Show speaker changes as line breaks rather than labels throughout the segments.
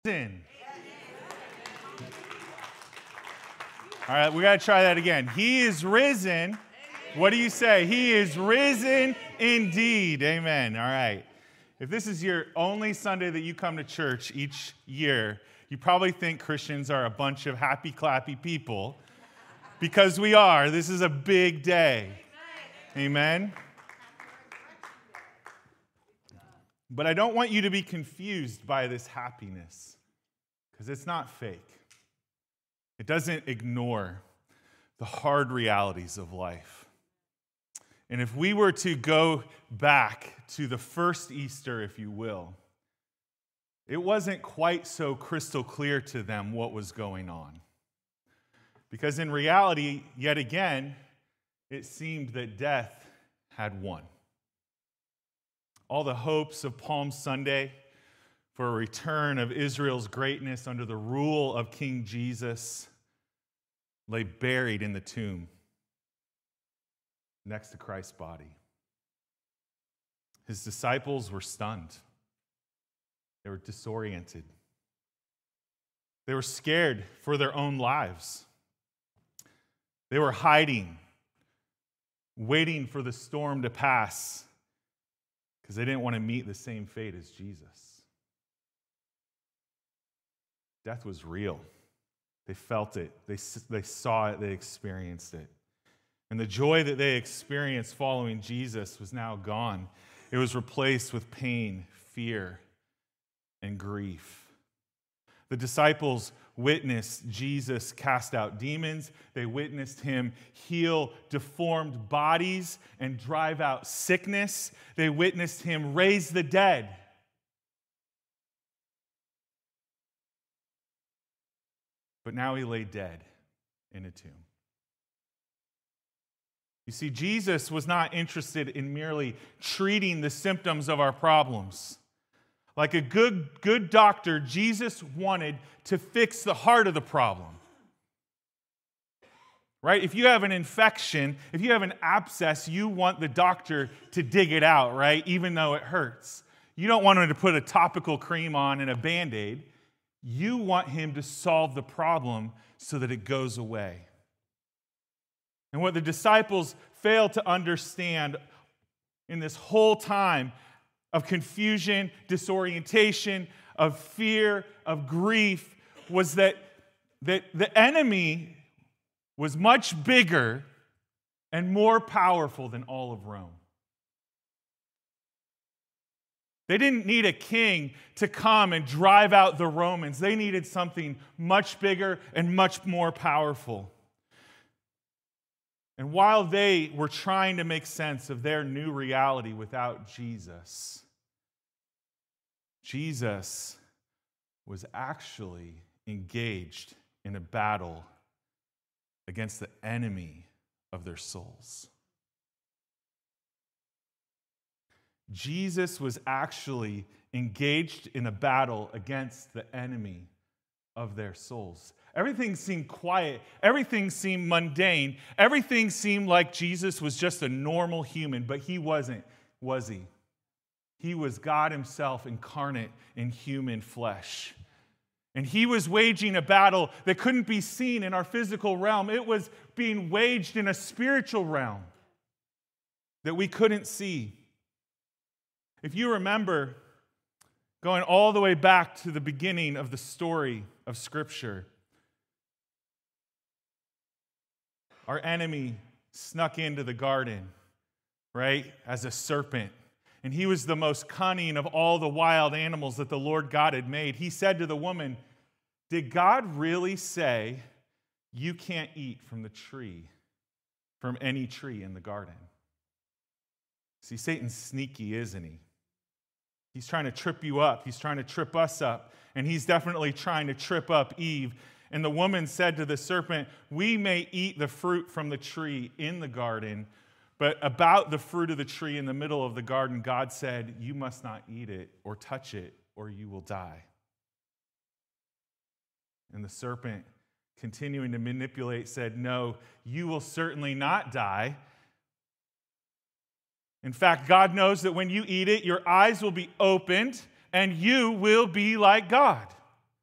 Risen. All right, we got to try that again. He is risen. What do you say? He is risen indeed. Amen. All right. If this is your only Sunday that you come to church each year, you probably think Christians are a bunch of happy, clappy people, because we are. This is a big day. Amen. But I don't want you to be confused by this happiness, because it's not fake. It doesn't ignore the hard realities of life. And if we were to go back to the first Easter, if you will, it wasn't quite so crystal clear to them what was going on. Because in reality, yet again, it seemed that death had won. All the hopes of Palm Sunday for a return of Israel's greatness under the rule of King Jesus lay buried in the tomb next to Christ's body. His disciples were stunned. They were disoriented. They were scared for their own lives. They were hiding, waiting for the storm to pass, because they didn't want to meet the same fate as Jesus. Death was real. They felt it. They saw it. They experienced it. And the joy that they experienced following Jesus was now gone. It was replaced with pain, fear, and grief. The disciples witnessed Jesus cast out demons. They witnessed him heal deformed bodies and drive out sickness. They witnessed him raise the dead. But now he lay dead in a tomb. You see, Jesus was not interested in merely treating the symptoms of our problems. Like a good doctor, Jesus wanted to fix the heart of the problem. Right? If you have an infection, if you have an abscess, you want the doctor to dig it out, right? Even though it hurts. You don't want him to put a topical cream on and a Band-Aid. You want him to solve the problem so that it goes away. And what the disciples failed to understand in this whole time of confusion, disorientation, of fear, of grief, was that the enemy was much bigger and more powerful than all of Rome. They didn't need a king to come and drive out the Romans. They needed something much bigger and much more powerful. And while they were trying to make sense of their new reality without Jesus, Jesus was actually engaged in a battle against the enemy of their souls. Jesus was actually engaged in a battle against the enemy of their souls. Everything seemed quiet. Everything seemed mundane. Everything seemed like Jesus was just a normal human, but he wasn't, was he? He was God himself incarnate in human flesh. And he was waging a battle that couldn't be seen in our physical realm. It was being waged in a spiritual realm that we couldn't see. If you remember, going all the way back to the beginning of the story of Scripture, our enemy snuck into the garden, right, as a serpent. And he was the most cunning of all the wild animals that the Lord God had made. He said to the woman, "Did God really say you can't eat from the tree, from any tree in the garden?" See, Satan's sneaky, isn't he? He's trying to trip you up. He's trying to trip us up. And he's definitely trying to trip up Eve. And the woman said to the serpent, "We may eat the fruit from the tree in the garden, but about the fruit of the tree in the middle of the garden, God said, you must not eat it or touch it, or you will die." And the serpent, continuing to manipulate, said, "No, you will certainly not die. In fact, God knows that when you eat it, your eyes will be opened and you will be like God,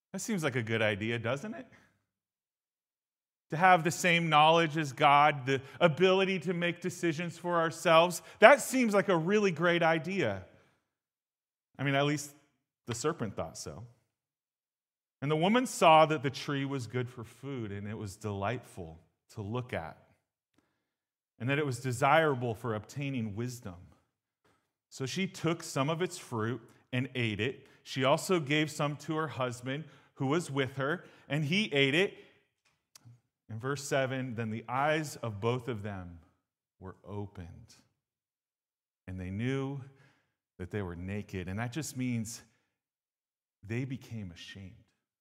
That seems like a good idea, doesn't it? To have the same knowledge as God, the ability to make decisions for ourselves. That seems like a really great idea. I mean, at least the serpent thought so. And the woman saw that the tree was good for food, and it was delightful to look at, and that it was desirable for obtaining wisdom. So she took some of its fruit and ate it. She also gave some to her husband who was with her, and he ate it. In verse 7, then the eyes of both of them were opened, and they knew that they were naked. And that just means they became ashamed.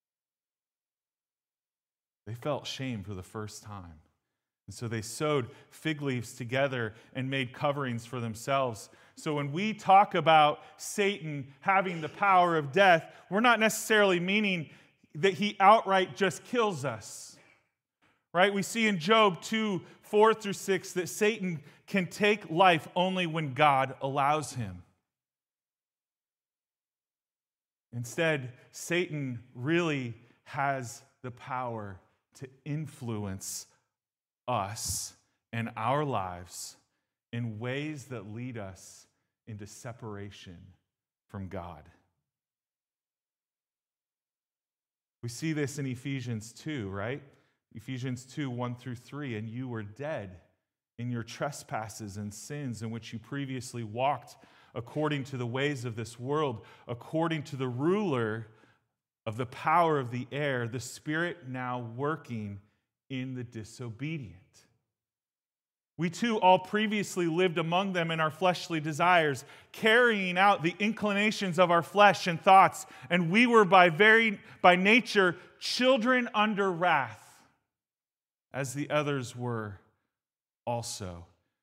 They felt shame for the first time. And so they sewed fig leaves together and made coverings for themselves. So when we talk about Satan having the power of death, we're not necessarily meaning that he outright just kills us. Right? We see in Job 2:4-6 that Satan can take life only when God allows him. Instead, Satan really has the power to influence us and our lives in ways that lead us into separation from God. We see this in Ephesians 2, right? Ephesians 2:1-3, and you were dead in your trespasses and sins in which you previously walked according to the ways of this world, according to the ruler of the power of the air, the spirit now working in the disobedient. We too all previously lived among them in our fleshly desires, carrying out the inclinations of our flesh and thoughts, and we were by nature children under wrath, as the others were also.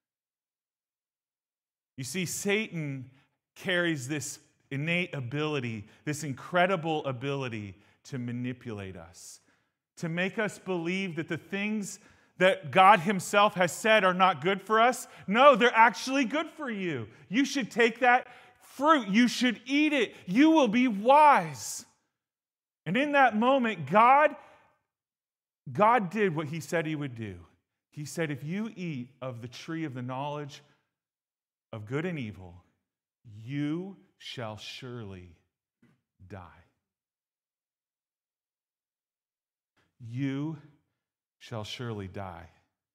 You see, Satan carries this innate ability, this incredible ability to manipulate us, to make us believe that the things that God himself has said are not good for us. No, they're actually good for you. You should take that fruit. You should eat it. You will be wise. And in that moment, God did what he said he would do. He said, if you eat of the tree of the knowledge of good and evil, you shall surely die. You shall surely die.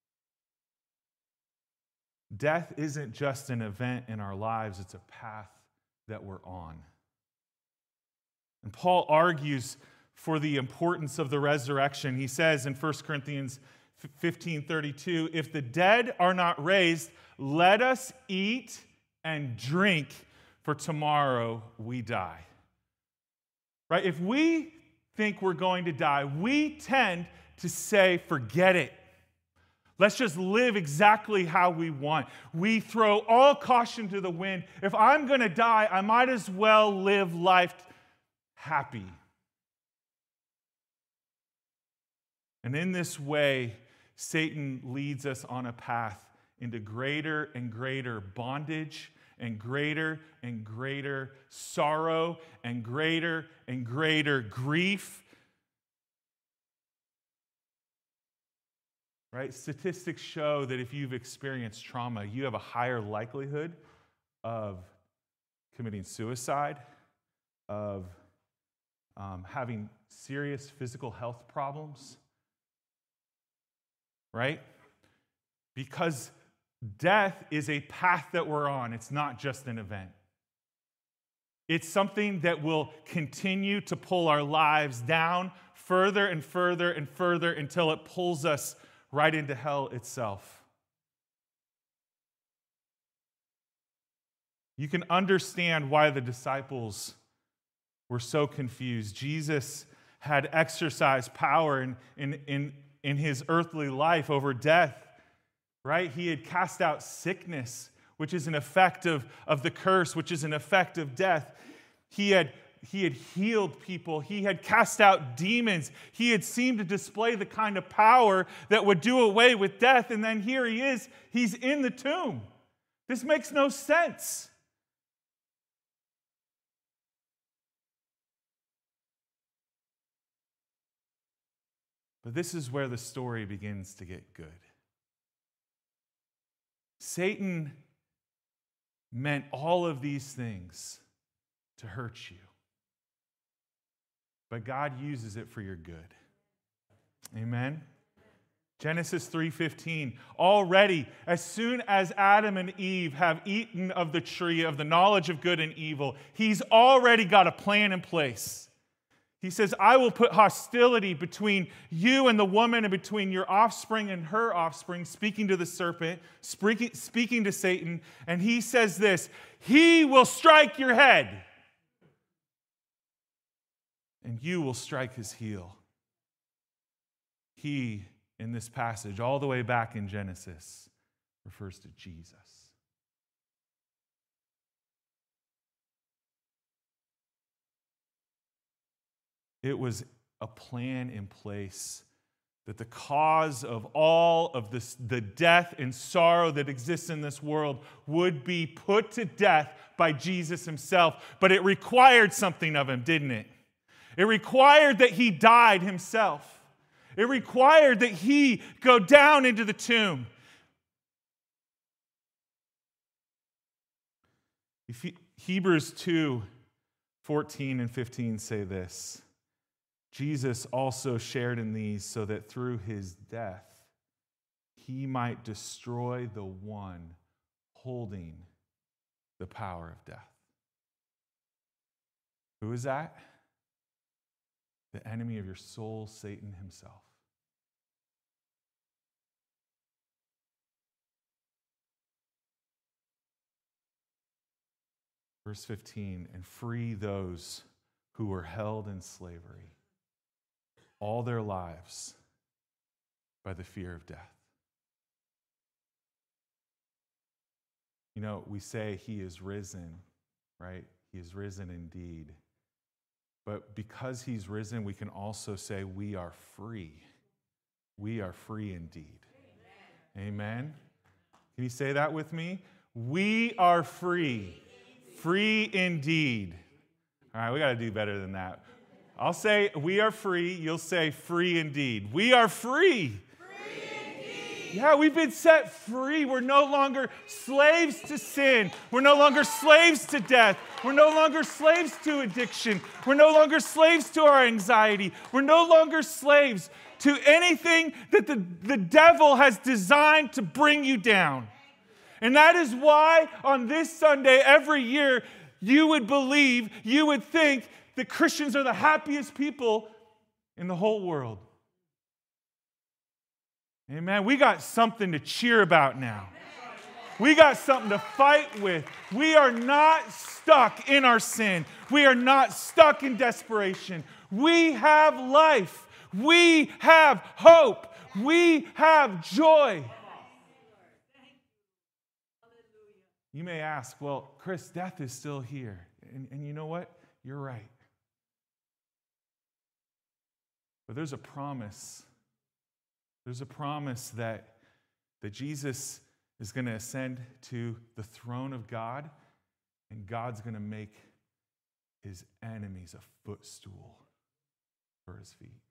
Death isn't just an event in our lives, it's a path that we're on. And Paul argues for the importance of the resurrection. He says in 1 Corinthians 15:32, if the dead are not raised, let us eat and drink, for tomorrow we die. Right? If we think we're going to die, we tend to say, forget it. Let's just live exactly how we want. We throw all caution to the wind. If I'm going to die, I might as well live life happy. And in this way, Satan leads us on a path into greater and greater bondage and greater sorrow and greater grief. Right? Statistics show that if you've experienced trauma, you have a higher likelihood of committing suicide, of having serious physical health problems. Right? Because death is a path that we're on. It's not just an event. It's something that will continue to pull our lives down further and further and further until it pulls us right into hell itself. You can understand why the disciples were so confused. Jesus had exercised power in his earthly life over death, right? He had cast out sickness, which is an effect of the curse, which is an effect of death. He had healed people. He had cast out demons. He had seemed to display the kind of power that would do away with death. And then here he is. He's in the tomb. This makes no sense. But this is where the story begins to get good. Satan meant all of these things to hurt you. But God uses it for your good. Amen? Genesis 3:15. Already, as soon as Adam and Eve have eaten of the tree of the knowledge of good and evil, he's already got a plan in place. He says, I will put hostility between you and the woman and between your offspring and her offspring, speaking to the serpent, speaking to Satan. And he says this, he will strike your head, and you will strike his heel. He, in this passage, all the way back in Genesis, refers to Jesus. It was a plan in place that the cause of all of this, the death and sorrow that exists in this world would be put to death by Jesus himself. But it required something of him, didn't it? It required that he died himself. It required that he go down into the tomb. Hebrews 2:14 and 15 say this. Jesus also shared in these so that through his death he might destroy the one holding the power of death. Who is that? The enemy of your soul, Satan himself. Verse 15, and free those who were held in slavery all their lives by the fear of death. You know, we say he is risen, right? He is risen indeed. But because he's risen, we can also say we are free. We are free indeed. Amen. Amen? Can you say that with me? We are free. Free indeed. All right, we got to do better than that. I'll say we are free. You'll say free indeed. We are free. Free indeed. Yeah, we've been set free. We're no longer slaves to sin. We're no longer slaves to death. We're no longer slaves to addiction. We're no longer slaves to our anxiety. We're no longer slaves to anything that the devil has designed to bring you down. And that is why on this Sunday every year you would believe, you would think that Christians are the happiest people in the whole world. Amen. We got something to cheer about now. We got something to fight with. We are not stuck in our sin. We are not stuck in desperation. We have life. We have hope. We have joy. You may ask, well, Chris, death is still here. And you know what? You're right. But there's a promise. There's a promise that Jesus is going to ascend to the throne of God, and God's going to make his enemies a footstool for his feet.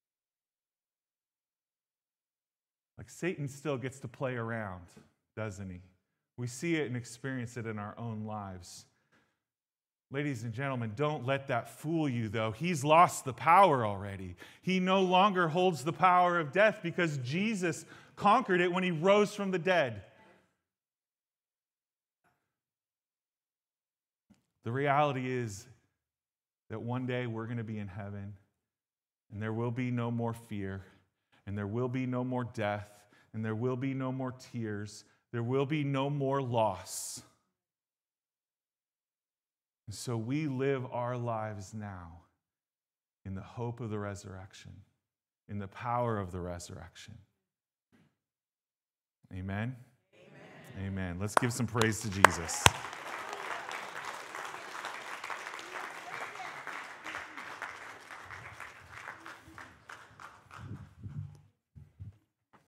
Like Satan still gets to play around, doesn't he? We see it and experience it in our own lives. Ladies and gentlemen, don't let that fool you, though. He's lost the power already. He no longer holds the power of death because Jesus conquered it when he rose from the dead. The reality is that one day we're going to be in heaven, and there will be no more fear, and there will be no more death, and there will be no more tears. There will be no more loss. And so we live our lives now in the hope of the resurrection, in the power of the resurrection. Amen? Amen. Amen. Let's give some praise to Jesus.